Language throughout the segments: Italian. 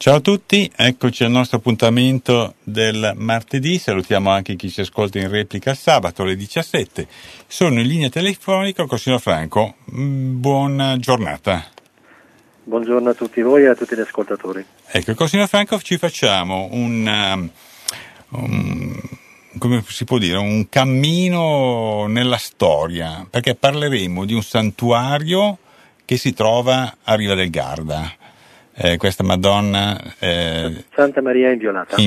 Ciao a tutti, eccoci al nostro appuntamento del martedì. Salutiamo anche chi ci ascolta in replica sabato alle 17. Sono in linea telefonica con il signor Franco. Buona giornata. Buongiorno a tutti voi e a tutti gli ascoltatori. Ecco, con il signor Franco ci facciamo come si può dire, un cammino nella storia, perché parleremo di un santuario che si trova a Riva del Garda. Questa Madonna Santa Maria Inviolata.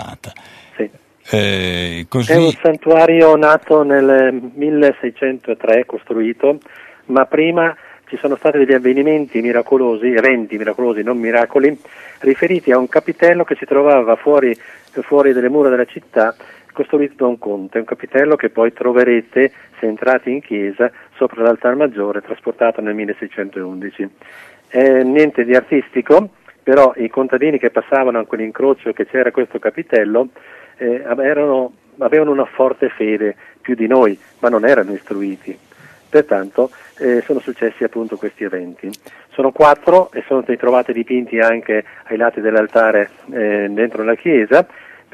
Sì. Così... È un santuario nato nel 1603, costruito, ma prima ci sono stati degli eventi miracolosi, non miracoli, riferiti a un capitello che si trovava fuori delle mura della città, costruito da un conte, un capitello che poi troverete, se entrate in chiesa, sopra l'altar maggiore, trasportato nel 1611. Niente di artistico, però i contadini che passavano a quell'incrocio che c'era questo capitello avevano una forte fede, più di noi, ma non erano istruiti. Pertanto sono successi appunto questi eventi. Sono 4 e sono stati trovati dipinti anche ai lati dell'altare dentro la chiesa,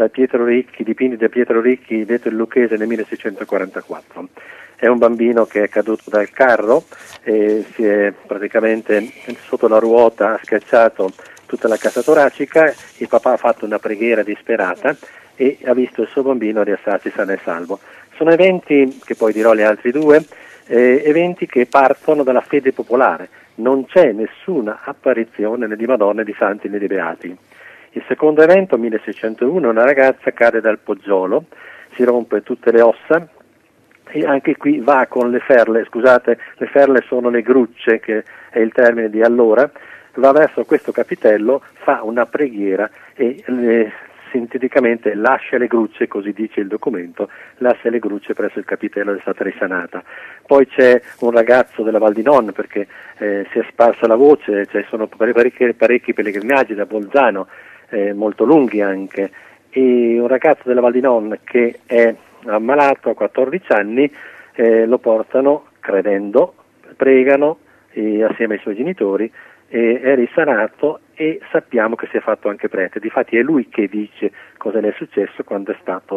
dipinti da Pietro Ricchi, detto il Lucchese, nel 1644. È un bambino che è caduto dal carro e si è praticamente sotto la ruota, ha schiacciato tutta la cassa toracica. Il papà ha fatto una preghiera disperata e ha visto il suo bambino rialzarsi sano e salvo. Sono eventi, che poi dirò gli altri due, eventi che partono dalla fede popolare. Non c'è nessuna apparizione né di Madonna, né di Santi, né di Beati. Il secondo evento, 1601, una ragazza cade dal poggiolo, si rompe tutte le ossa e anche qui va con le ferle, le ferle sono le grucce, che è il termine di allora, va verso questo capitello, fa una preghiera e sinteticamente lascia le grucce, così dice il documento, lascia le grucce presso il capitello ed è stata risanata. Poi c'è un ragazzo della Val di Non, perché si è sparsa la voce, sono parecchi pellegrinaggi da Bolzano, molto lunghi anche, e un ragazzo della Val di Non che è ammalato a 14 anni, lo portano credendo, pregano assieme ai suoi genitori, è risanato e sappiamo che si è fatto anche prete. Difatti è lui che dice cosa le è successo quando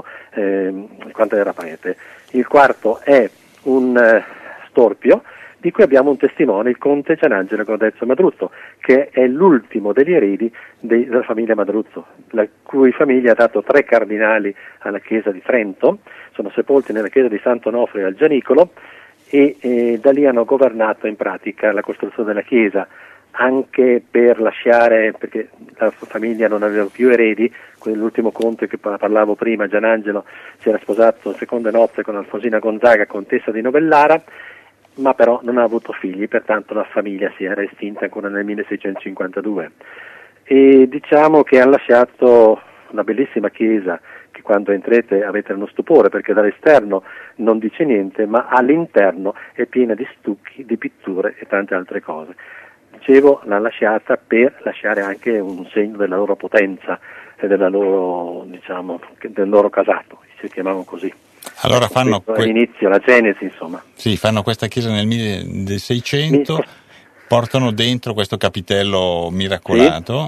era prete. Il quarto è un storpio di cui abbiamo un testimone, il conte Gianangelo Godezzo Madruzzo, che è l'ultimo degli eredi della famiglia Madruzzo, la cui famiglia ha dato 3 cardinali alla chiesa di Trento, sono sepolti nella chiesa di Sant'Onofrio al Gianicolo e da lì hanno governato in pratica la costruzione della chiesa, anche per lasciare, perché la famiglia non aveva più eredi. L'ultimo conte che parlavo prima, Gianangelo, si era sposato a seconde nozze con Alfonsina Gonzaga, contessa di Novellara, ma però non ha avuto figli, pertanto la famiglia si era estinta ancora nel 1652. E diciamo che hanno lasciato una bellissima chiesa, che quando entrete avete uno stupore, perché dall'esterno non dice niente, ma all'interno è piena di stucchi, di pitture e tante altre cose. Dicevo, l'hanno lasciata per lasciare anche un segno della loro potenza e del loro casato, si chiamavano così. Allora fanno all'inizio, la genesi, insomma. Sì, fanno questa chiesa nel 1600, portano dentro questo capitello miracolato,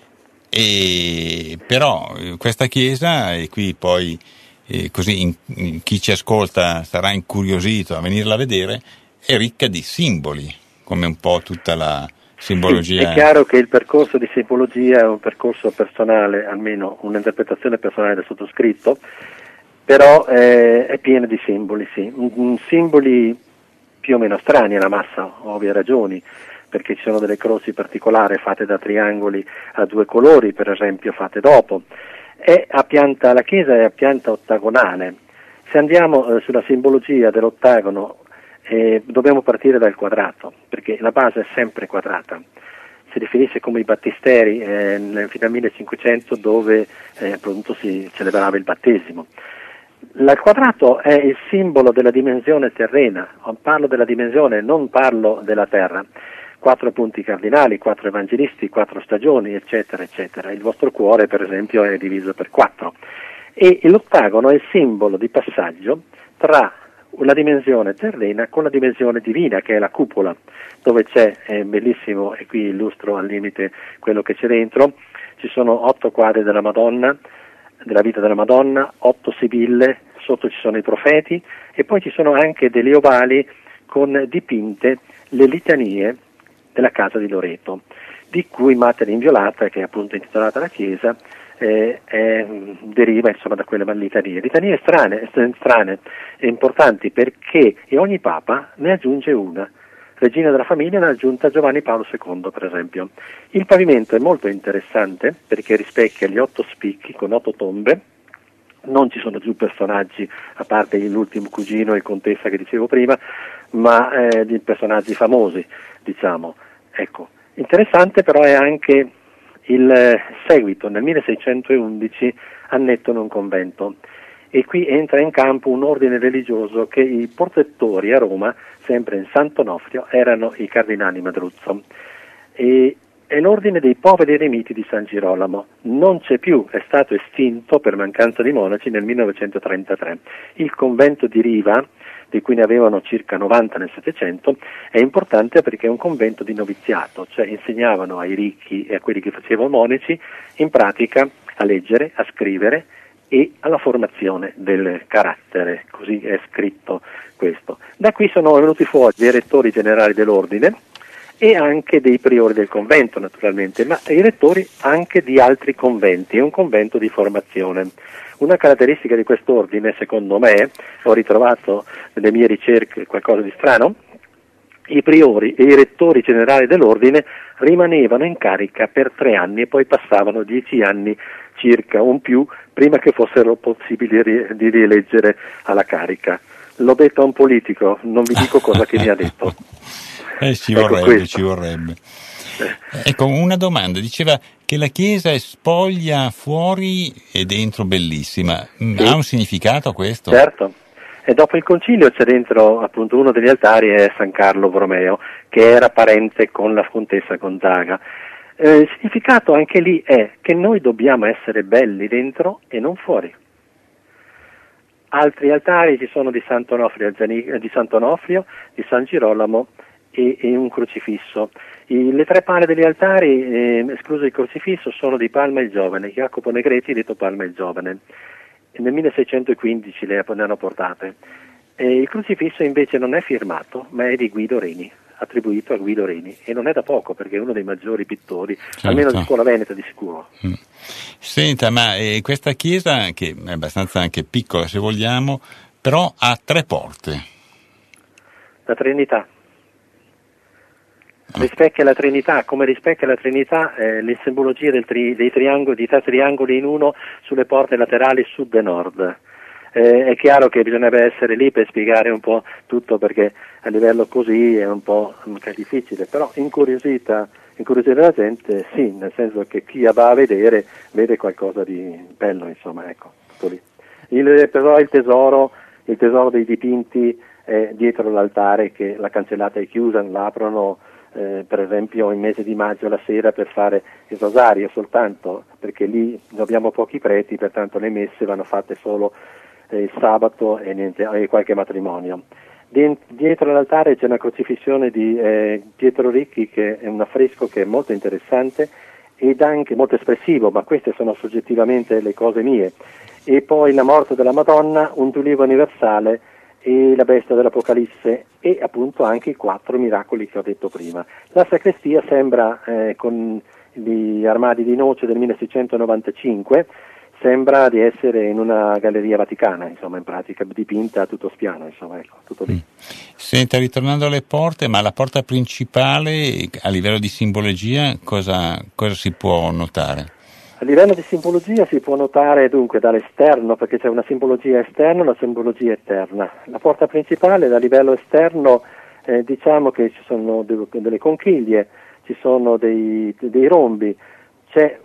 sì. E però questa chiesa, e qui poi così chi ci ascolta sarà incuriosito a venirla a vedere, è ricca di simboli, come un po' tutta la simbologia. Sì, è chiaro che il percorso di simbologia è un percorso personale, almeno un'interpretazione personale del sottoscritto, però è pieno di simboli, sì. Simboli più o meno strani alla massa, ovvie ragioni, perché ci sono delle croci particolari fatte da triangoli a 2 colori, per esempio, fatte dopo. La chiesa è a pianta ottagonale. Se andiamo sulla simbologia dell'ottagono, dobbiamo partire dal quadrato, perché la base è sempre quadrata. Si definisce come i battisteri fino al 1500, dove appunto si celebrava il battesimo. Il quadrato è il simbolo della dimensione terrena, parlo della dimensione, non parlo della terra. 4 punti cardinali, 4 evangelisti, 4 stagioni, eccetera, eccetera. Il vostro cuore, per esempio, è diviso per 4. E l'ottagono è il simbolo di passaggio tra la dimensione terrena con la dimensione divina, che è la cupola, dove c'è, è bellissimo, e qui illustro al limite quello che c'è dentro, ci sono 8 quadri della Madonna, della vita della Madonna, 8 sibille, sotto ci sono i profeti e poi ci sono anche delle ovali con dipinte le litanie della casa di Loreto, di cui Mater Inviolata, che è appunto intitolata alla chiesa, deriva insomma da quelle litanie strane e importanti, perché ogni papa ne aggiunge una. Regina della Famiglia ne ha aggiunta Giovanni Paolo II, per esempio. Il pavimento è molto interessante perché rispecchia gli 8 spicchi con 8 tombe. Non ci sono più personaggi, a parte l'ultimo cugino e contessa che dicevo prima, ma di personaggi famosi, diciamo. Ecco. Interessante però è anche il seguito. Nel 1611 annettono un convento e qui entra in campo un ordine religioso che i protettori a Roma, sempre in Sant'Onofrio, erano i cardinali Madruzzo. E è l'ordine dei poveri eremiti di San Girolamo. Non c'è più, è stato estinto per mancanza di monaci nel 1933. Il convento di Riva, di cui ne avevano circa 90 nel Settecento, è importante perché è un convento di noviziato, cioè insegnavano ai ricchi e a quelli che facevano monaci in pratica a leggere, a scrivere e alla formazione del carattere, così è scritto questo. Da qui sono venuti fuori dei rettori generali dell'ordine e anche dei priori del convento naturalmente, ma i rettori anche di altri conventi, è un convento di formazione. Una caratteristica di quest'ordine, secondo me, ho ritrovato nelle mie ricerche qualcosa di strano, i priori e i rettori generali dell'ordine rimanevano in carica per 3 anni e poi passavano 10 anni circa, un più, prima che fossero possibili di rieleggere alla carica. L'ho detto a un politico, non vi dico cosa che mi ha detto. Ci vorrebbe. Ecco, una domanda, diceva che la chiesa è spoglia fuori e dentro bellissima, sì. Ha un significato questo? Certo, e dopo il concilio c'è dentro appunto uno degli altari è San Carlo Borromeo, che era parente con la contessa Gonzaga. Il significato anche lì è che noi dobbiamo essere belli dentro e non fuori. Altri altari ci sono di Sant'Onofrio, di San Girolamo e un crocifisso. Le 3 pale degli altari, escluso il crocifisso, sono di Palma il Giovane, Jacopo Negreti detto Palma il Giovane. Nel 1615 ne hanno portate. Il crocifisso invece non è firmato, ma è di Guido Reni, attribuito a Guido Reni, e non è da poco perché è uno dei maggiori pittori, certo. Almeno di scuola veneta di sicuro. Senta, ma questa chiesa, che è abbastanza anche piccola se vogliamo, però ha 3 porte. La Trinità. Rispecchia la Trinità, come rispecchia la Trinità le simbologie dei triangoli, di 3 triangoli in uno sulle porte laterali sud e nord. È chiaro che bisognerebbe essere lì per spiegare un po' tutto, perché a livello così è un po' difficile, però incuriosita la gente, sì, nel senso che chi va a vedere vede qualcosa di bello, insomma, ecco, tutto lì. Però il tesoro dei dipinti è dietro l'altare, che la cancellata è chiusa, la aprono per esempio in mese di maggio la sera per fare il rosario soltanto, perché lì abbiamo pochi preti, pertanto le messe vanno fatte solo il sabato e qualche matrimonio. Dietro l'altare c'è una crocifissione di Pietro Ricchi, che è un affresco che è molto interessante ed anche molto espressivo, ma queste sono soggettivamente le cose mie. E poi la morte della Madonna, un tulivo universale e la bestia dell'Apocalisse, e appunto anche i 4 miracoli che ho detto prima. La sacrestia sembra, con gli armadi di noce del 1695, sembra di essere in una galleria vaticana, insomma, in pratica dipinta a tutto spiano, insomma, ecco, tutto lì. Senta, ritornando alle porte, ma la porta principale a livello di simbologia cosa si può notare? A livello di simbologia si può notare dunque dall'esterno, perché c'è una simbologia esterna e una simbologia esterna. La porta principale da livello esterno diciamo che ci sono delle conchiglie, ci sono dei rombi, c'è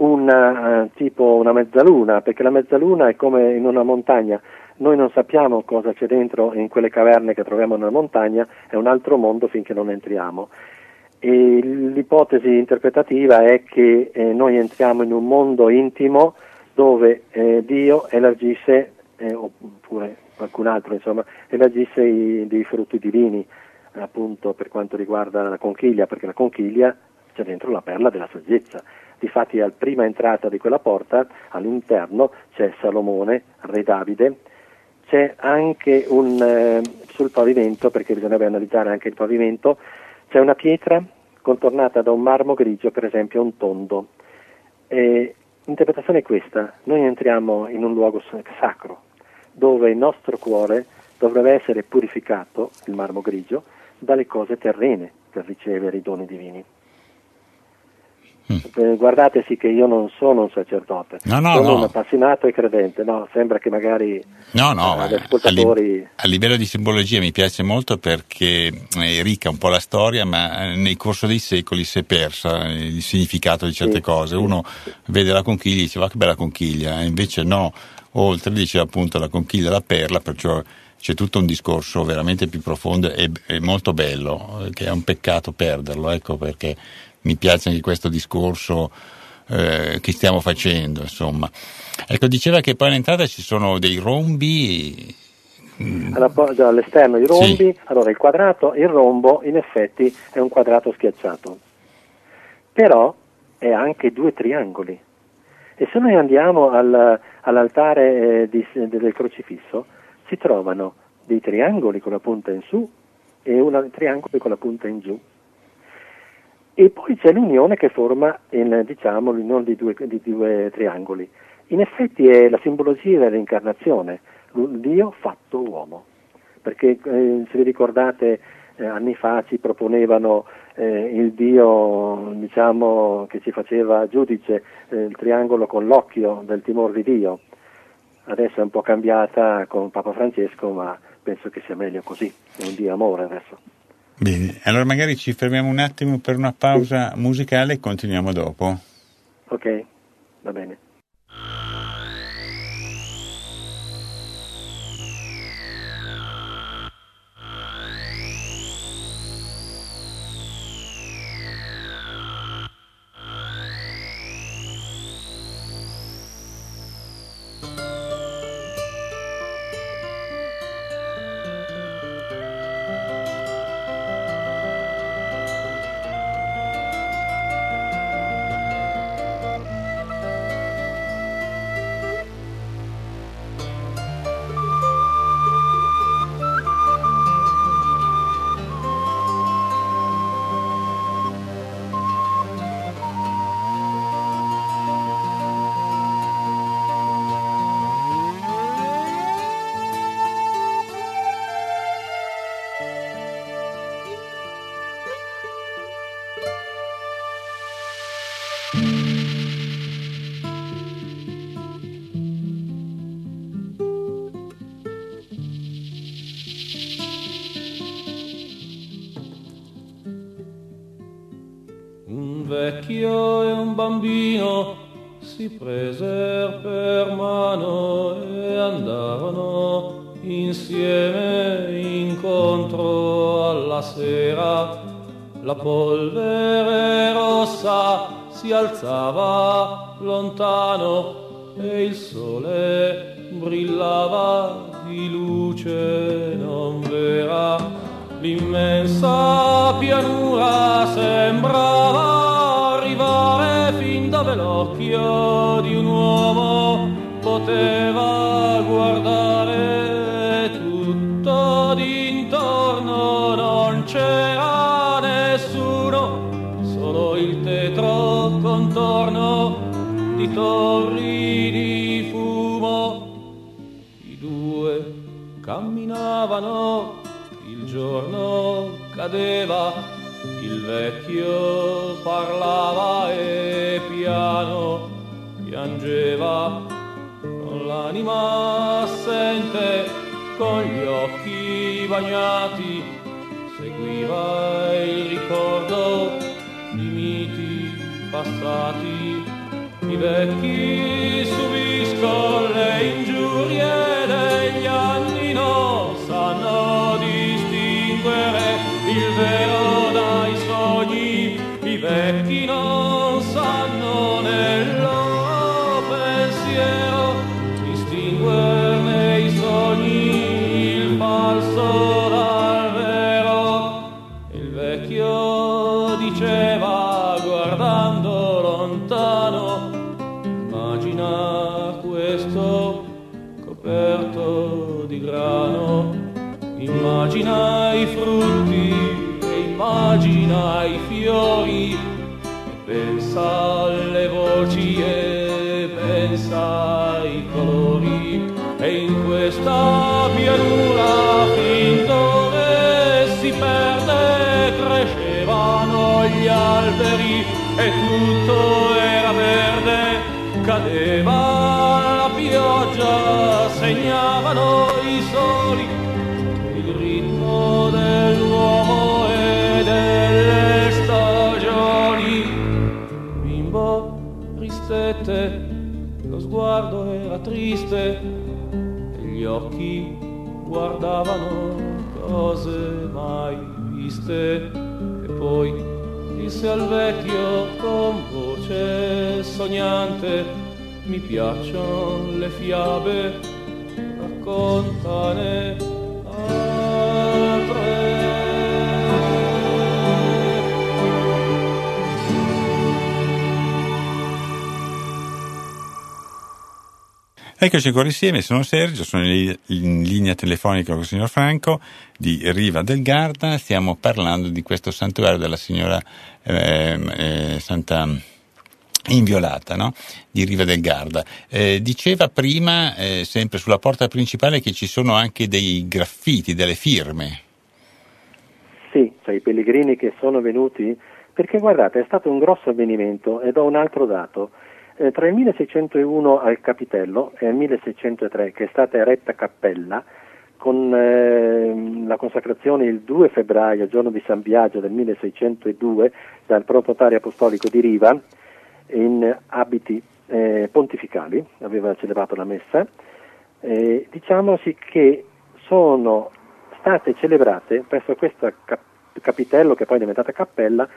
tipo una mezzaluna, perché la mezzaluna è come in una montagna. Noi non sappiamo cosa c'è dentro in quelle caverne che troviamo nella montagna, è un altro mondo finché non entriamo. E l'ipotesi interpretativa è che noi entriamo in un mondo intimo dove Dio elargisce, oppure qualcun altro, insomma, elargisce dei frutti divini, appunto per quanto riguarda la conchiglia, perché la conchiglia c'è dentro la perla della saggezza. Difatti alla prima entrata di quella porta, all'interno, c'è Salomone, re Davide, c'è anche sul pavimento, perché bisognerebbe analizzare anche il pavimento, c'è una pietra contornata da un marmo grigio, per esempio un tondo. L'interpretazione è questa: noi entriamo in un luogo sacro, dove il nostro cuore dovrebbe essere purificato, il marmo grigio, dalle cose terrene per ricevere i doni divini. Guardate sì che io non sono un sacerdote, sono un appassionato e credente, sembra che magari gli ascoltatori... A livello di simbologia mi piace molto perché è ricca un po' la storia, ma nel corso dei secoli si è persa il significato di certe cose. Uno vede la conchiglia e dice va che bella conchiglia, invece no, oltre dice appunto la conchiglia, la perla, perciò c'è tutto un discorso veramente più profondo e molto bello, che è un peccato perderlo, ecco perché mi piace anche questo discorso che stiamo facendo, insomma. Ecco, diceva che poi all'entrata ci sono dei rombi. All'esterno i rombi, sì. Allora il rombo in effetti è un quadrato schiacciato, però è anche 2 triangoli. E se noi andiamo all'altare del crocifisso, si trovano dei triangoli con la punta in su e un triangolo con la punta in giù. E poi c'è l'unione che forma l'unione di due triangoli. In effetti è la simbologia dell'incarnazione, Dio fatto uomo. Perché se vi ricordate anni fa ci proponevano il Dio che ci faceva giudice, il triangolo con l'occhio del timore di Dio. Adesso è un po' cambiata con Papa Francesco, ma penso che sia meglio così, è un Dio amore adesso. Bene, allora magari ci fermiamo un attimo per una pausa musicale e continuiamo dopo. Ok, va bene. vecchio e un bambino si preser per mano e andarono insieme incontro alla sera. La polvere rossa si alzava lontano e il sole brillava di luce non vera. L'immensa pianura sembrava arrivare fin dove l'occhio di un uomo poteva guardare. Tutto d'intorno non c'era nessuno, solo il tetro contorno di torri di fumo. I due camminavano, il giorno cadeva, il vecchio parlava e piano piangeva, con l'anima assente, con gli occhi bagnati, seguiva il ricordo di miti passati. I vecchi subiscono le ingiurie degli anni, non sanno distinguere il vero dai sogni. I vecchi non sanno nel loro pensiero distinguerne i sogni, il falso dal vero. Il vecchio diceva: immagina i frutti e immagina i fiori, e pensa alle voci e pensa ai colori, e in questa pianura fin dove si perde crescevano gli alberi e tutto era verde, cadeva la pioggia, segnavano i soli il ritmo dell'uomo e delle stagioni. Bimbo ristette, lo sguardo era triste e gli occhi guardavano cose mai viste, e poi disse al vecchio con voce sognante: mi piacciono le fiabe, raccontane altre. Eccoci ancora insieme, sono Sergio, sono in linea telefonica con il signor Franco di Riva del Garda. Stiamo parlando di questo santuario della signora Santa Inviolata, no? Di Riva del Garda. Diceva prima, sempre sulla porta principale, che ci sono anche dei graffiti, delle firme. Sì, cioè i pellegrini che sono venuti, perché guardate, è stato un grosso avvenimento, e do un altro dato. Tra il 1601 al Capitello e il 1603, che è stata eretta cappella, con la consacrazione il 2 febbraio, giorno di San Biagio del 1602, dal protonotario apostolico di Riva, in abiti pontificali, aveva celebrato la messa, diciamosi che sono state celebrate presso questo capitello, che poi è diventata cappella,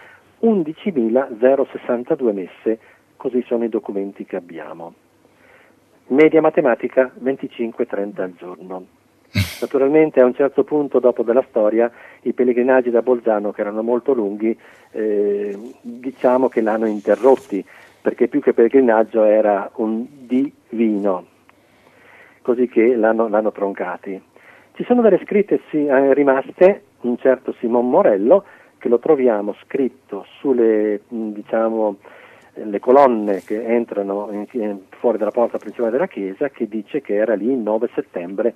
11.062 messe. Così sono i documenti che abbiamo. Media matematica 25-30 al giorno. Naturalmente a un certo punto dopo della storia i pellegrinaggi da Bolzano, che erano molto lunghi, diciamo che l'hanno interrotti, perché più che pellegrinaggio era un divino, così che l'hanno troncati. Ci sono delle scritte rimaste, un certo Simon Morello, che lo troviamo scritto sulle, le colonne che entrano fuori dalla porta principale della chiesa, che dice che era lì il 9 settembre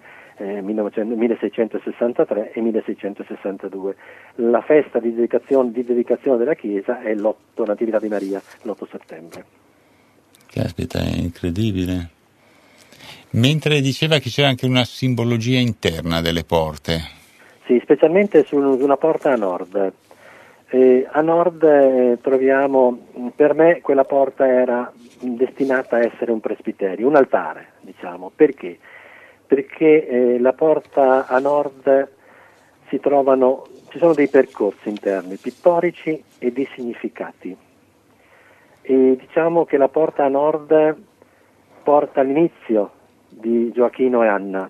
1663 e 1662. La festa di dedicazione della chiesa è l'8 Natività di Maria, l'8 settembre. Caspita, è incredibile. Mentre diceva che c'era anche una simbologia interna delle porte. Sì, specialmente su una porta a nord. A nord troviamo, per me quella porta era destinata a essere un presbiterio, un altare, diciamo. Perché? Perché la porta a nord ci sono dei percorsi interni, pittorici e di significati. E diciamo che la porta a nord porta all'inizio di Gioachino e Anna,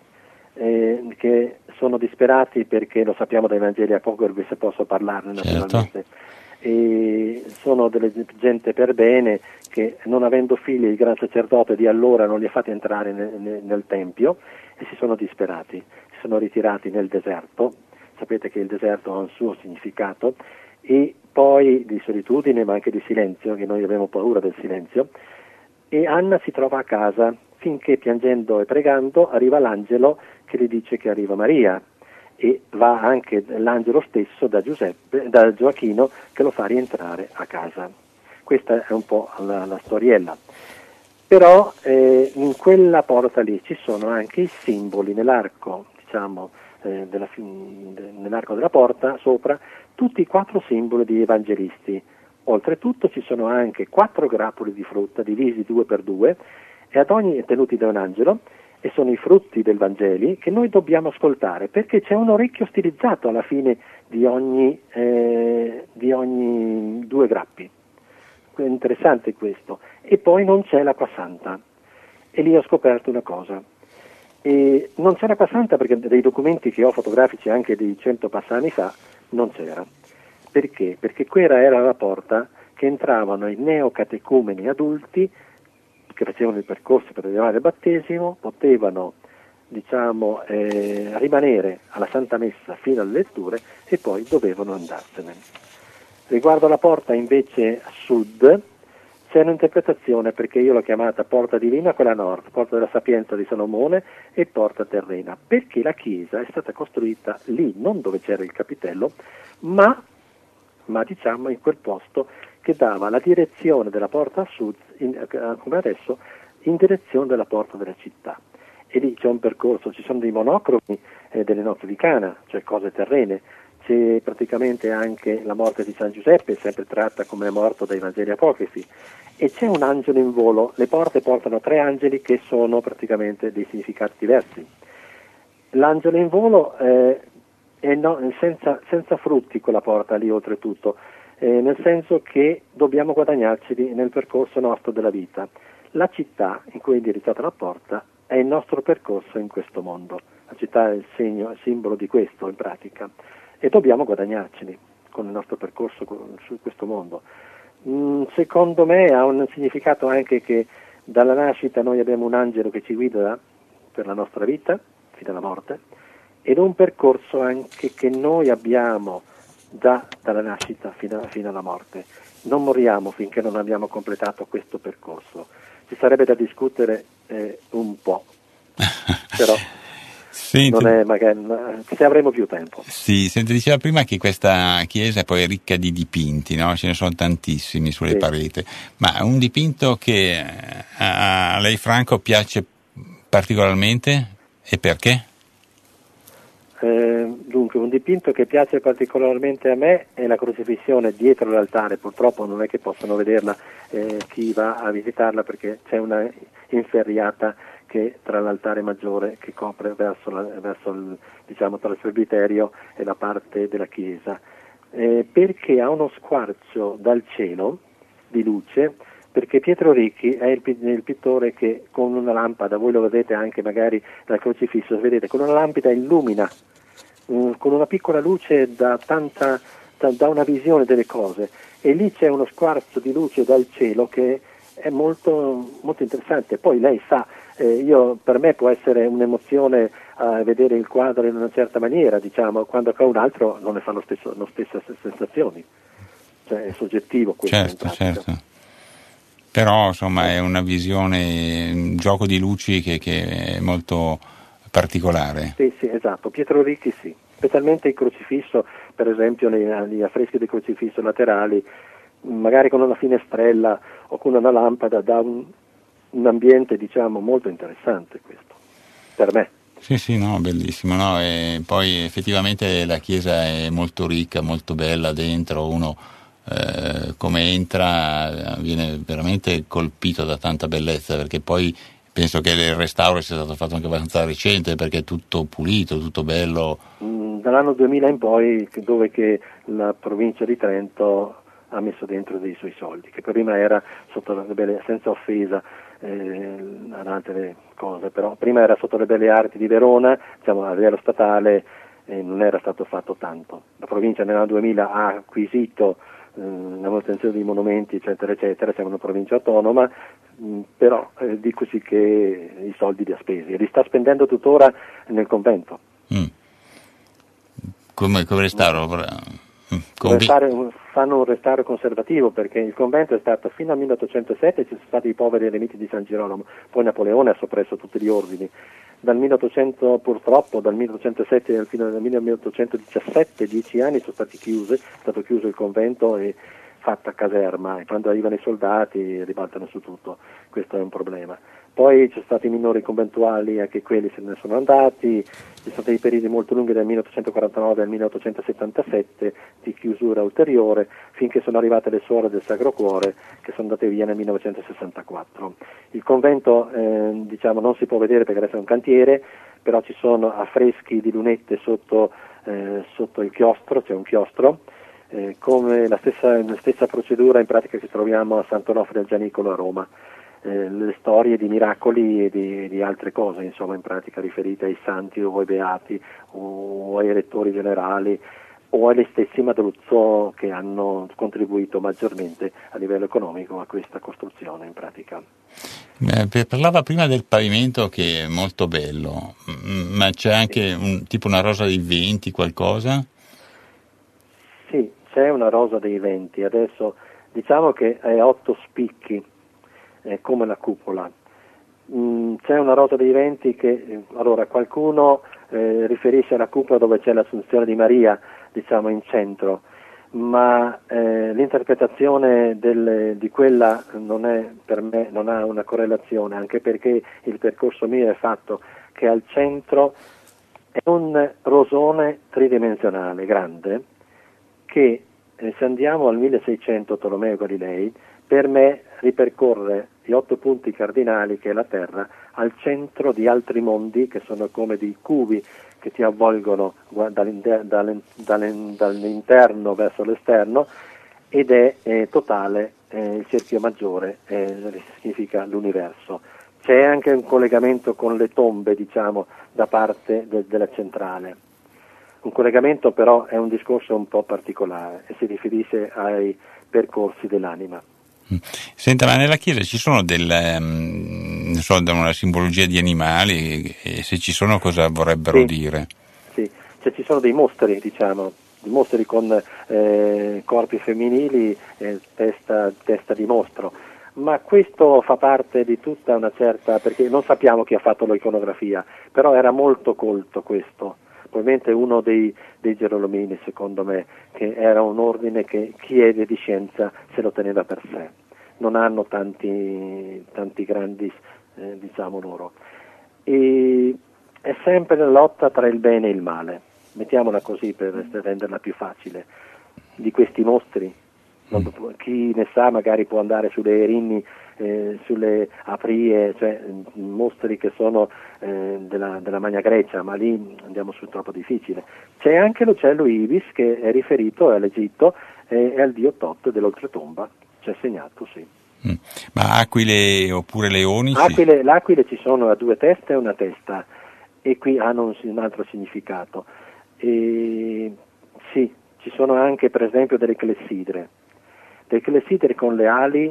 che sono disperati perché, lo sappiamo dai Vangeli, a poco se posso parlarne naturalmente, e sono delle gente per bene che, non avendo figli, il gran sacerdote di allora non li ha fatti entrare nel tempio, e si sono disperati, si sono ritirati nel deserto. Sapete che il deserto ha un suo significato, e poi di solitudine ma anche di silenzio, che noi abbiamo paura del silenzio. E Anna si trova a casa finché, piangendo e pregando, arriva l'angelo che le dice che arriva Maria, e va anche l'angelo stesso da Gioachino, che lo fa rientrare a casa. Questa è un po' la storiella. Però in quella porta lì ci sono anche i simboli nell'arco, nell'arco della porta sopra, tutti i 4 simboli degli evangelisti. Oltretutto ci sono anche 4 grappoli di frutta divisi 2 per 2, e ad ogni tenuti da un angelo, e sono i frutti del Vangeli che noi dobbiamo ascoltare, perché c'è un orecchio stilizzato alla fine di ogni 2 grappi. È interessante questo. E poi non c'è l'acqua santa, e lì ho scoperto una cosa. E non c'è l'acqua santa perché dei documenti che ho fotografici anche di 100 passani fa non c'era. Perché? Perché quella era la porta che entravano i neocatecumeni adulti che facevano il percorso per arrivare al battesimo, potevano rimanere alla Santa Messa fino alle letture e poi dovevano andarsene. Riguardo alla porta invece a sud c'è un'interpretazione, perché io l'ho chiamata porta divina, quella a nord, porta della sapienza di Salomone e porta terrena, perché la chiesa è stata costruita lì, non dove c'era il capitello, ma diciamo in quel posto che dava la direzione della porta a sud, come adesso, in direzione della porta della città. E lì c'è un percorso, ci sono dei monocromi delle notti di Cana, cioè cose terrene, c'è praticamente anche la morte di San Giuseppe, sempre tratta come è morto dai Vangeli apocrifi, e c'è un angelo in volo. Le porte portano 3 angeli che sono praticamente dei significati diversi. L'angelo in volo è senza frutti quella porta lì oltretutto, nel senso che dobbiamo guadagnarci nel percorso nostro della vita. La città in cui è indirizzata la porta è il nostro percorso in questo mondo, la città è il simbolo di questo in pratica, e dobbiamo guadagnarceli con il nostro percorso su questo mondo. Secondo me ha un significato anche che dalla nascita noi abbiamo un angelo che ci guida per la nostra vita fino alla morte, ed un percorso anche che noi abbiamo dalla nascita fino alla morte. Non moriamo finché non abbiamo completato questo percorso. Ci sarebbe da discutere un po', però Senti, non è magari, se avremo più tempo. Sì, senti, diceva prima che questa chiesa è poi ricca di dipinti, no? Ce ne sono tantissimi sulle pareti, ma un dipinto che a lei, Franco, piace particolarmente e perché? Dunque, un dipinto che piace particolarmente a me è la crocifissione dietro l'altare. Purtroppo non è che possono vederla chi va a visitarla, perché c'è una inferriata che tra l'altare maggiore che copre verso diciamo tra il presbiterio e la parte della chiesa, perché ha uno squarcio dal cielo di luce, perché Pietro Ricci è il pittore che con una lampada, voi lo vedete anche magari dal crocifisso, vedete, con una lampada illumina con una piccola luce da una visione delle cose, e lì c'è uno squarcio di luce dal cielo che è molto, molto interessante. Poi lei sa, per me può essere un'emozione vedere il quadro in una certa maniera, diciamo, quando a un altro non ne fa le stesse sensazioni, cioè è soggettivo questo. Certo. Però insomma è una visione, un gioco di luci che è molto particolare. Sì, esatto, Pietro Ricci sì, specialmente il crocifisso, per esempio gli affreschi del crocifisso laterali, magari con una finestrella o con una lampada, dà un ambiente, diciamo, molto interessante questo, per me. Sì, no, bellissimo, no? E poi effettivamente la chiesa è molto ricca, molto bella dentro, uno come entra viene veramente colpito da tanta bellezza, perché poi penso che il restauro sia stato fatto anche abbastanza recente, perché è tutto pulito, tutto bello. Dall'anno 2000 in poi, dove che la provincia di Trento ha messo dentro dei suoi soldi, che prima era sotto le belle, senza offesa ad altre cose, però prima era sotto le belle arti di Verona, diciamo a livello statale, non era stato fatto tanto. La provincia nell'anno 2000 ha acquisito la manutenzione dei monumenti, eccetera, eccetera, siamo una provincia autonoma, però dicosi che i soldi li ha spesi e li sta spendendo tuttora nel convento. Come restauro? Fanno un restauro conservativo, perché il convento è stato fino al 1807, ci sono stati i poveri eremiti di San Girolamo, poi Napoleone ha soppresso tutti gli ordini. Dal 1800 purtroppo, dal 1807 fino al 1817, 10 anni sono stati chiusi, è stato chiuso il convento e fatta caserma, e quando arrivano i soldati ribaltano su tutto, questo è un problema. Poi ci sono stati i minori conventuali, anche quelli se ne sono andati, ci sono stati periodi molto lunghi dal 1849 al 1877 di chiusura ulteriore, finché sono arrivate le suore del Sacro Cuore, che sono andate via nel 1964. Il convento diciamo non si può vedere perché adesso è un cantiere, però ci sono affreschi di lunette sotto il chiostro, c'è un chiostro, come la stessa procedura in pratica che troviamo a Sant'Onofre al Gianicolo a Roma. Le storie di miracoli e di altre cose, insomma, in pratica riferite ai santi o ai beati o ai rettori generali, o agli stessi Madruzzo, che hanno contribuito maggiormente a livello economico a questa costruzione in pratica. Parlava prima del pavimento, che è molto bello, ma c'è anche tipo una rosa dei venti, qualcosa? Sì, c'è una rosa dei venti, adesso diciamo che è 8 spicchi, come la cupola. C'è una rosa dei venti che, allora, qualcuno riferisce alla cupola dove c'è l'Assunzione di Maria, diciamo in centro, ma l'interpretazione di quella non è, per me non ha una correlazione, anche perché il percorso mio è fatto che al centro è un rosone tridimensionale grande che, se andiamo al 1600 Tolomeo Galilei, per me ripercorre gli 8 punti cardinali che è la Terra al centro di altri mondi che sono come dei cubi che ti avvolgono dall'interno verso l'esterno, ed è totale, il cerchio maggiore significa l'universo. C'è anche un collegamento con le tombe, diciamo, da parte della centrale. Un collegamento però è un discorso un po' particolare e si riferisce ai percorsi dell'anima. Senta, ma nella Chiesa ci sono una simbologia di animali, e se ci sono cosa vorrebbero dire? Sì, cioè ci sono dei mostri, diciamo, mostri con corpi femminili, testa di mostro, ma questo fa parte di tutta una certa, perché non sappiamo chi ha fatto l'iconografia, però era molto colto questo. Probabilmente uno dei Gerolomini, secondo me, che era un ordine che chiede di scienza se lo teneva per sé. Non hanno tanti grandi, diciamo loro. E è sempre la lotta tra il bene e il male, mettiamola così per renderla più facile, di questi mostri. Chi ne sa magari può andare sulle Erinni, sulle Aprie, cioè mostri che sono della Magna Grecia, ma lì andiamo su troppo difficile. C'è anche l'uccello Ibis, che è riferito all'Egitto e al dio Tot dell'oltretomba, c'è segnato, sì. Ma aquile oppure leoni? L'aquile ci sono a 2 teste e una testa, e qui hanno un altro significato. Sì, ci sono anche per esempio delle clessidre con le ali,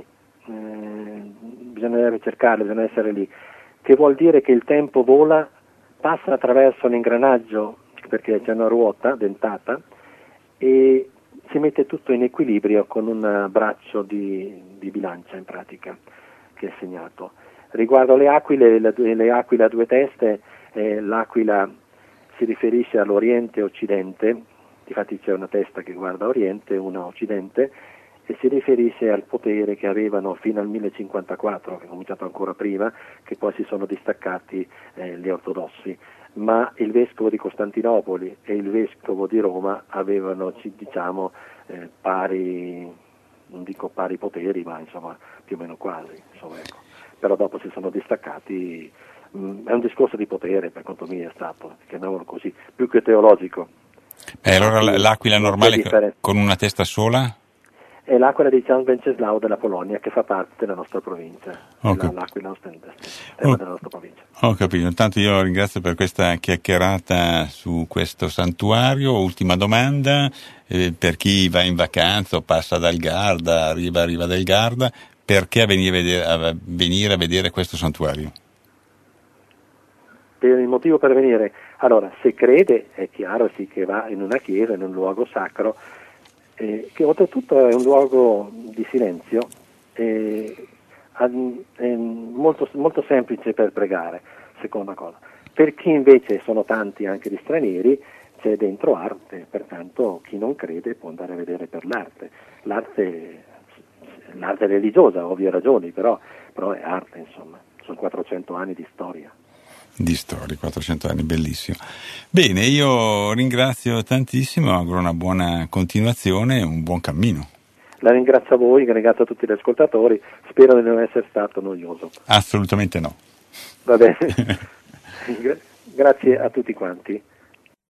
bisogna ricercarle, bisogna essere lì, che vuol dire che il tempo vola, passa attraverso l'ingranaggio, perché c'è una ruota dentata, e si mette tutto in equilibrio con un braccio di bilancia in pratica, che è segnato. Riguardo le aquile a 2 teste, l'aquila si riferisce all'Oriente e Occidente, infatti c'è una testa che guarda Oriente e una Occidente, e si riferisce al potere che avevano fino al 1054, che è cominciato ancora prima, che poi si sono distaccati gli ortodossi, ma il vescovo di Costantinopoli e il vescovo di Roma avevano, diciamo, pari, non dico pari poteri, ma insomma più o meno quasi, insomma, ecco. Però dopo si sono distaccati. È un discorso di potere, per quanto mi è stato, chiamiamolo così, più che teologico. Allora l'aquila normale con una testa sola? È l'aquila di San Venceslao della Polonia, che fa parte della nostra provincia, l'aquila della nostra provincia. Ho capito, intanto io ringrazio per questa chiacchierata su questo santuario. Ultima domanda, per chi va in vacanza o passa dal Garda, arriva dal Garda, perché venire a vedere questo santuario? Per il motivo per venire, allora, se crede, è chiaro sì che va in una chiesa, in un luogo sacro, che oltretutto è un luogo di silenzio, molto, molto semplice per pregare, seconda cosa. Per chi invece sono tanti anche gli stranieri, c'è dentro arte, pertanto chi non crede può andare a vedere per l'arte. L'arte religiosa, ovvie ragioni, però è arte, insomma, sono 400 anni di storia. 400 anni, bellissimo. Bene, io ringrazio tantissimo, auguro una buona continuazione e un buon cammino. La ringrazio a voi, ringrazio a tutti gli ascoltatori, spero di non essere stato noioso. Assolutamente no. Va bene, grazie a tutti quanti.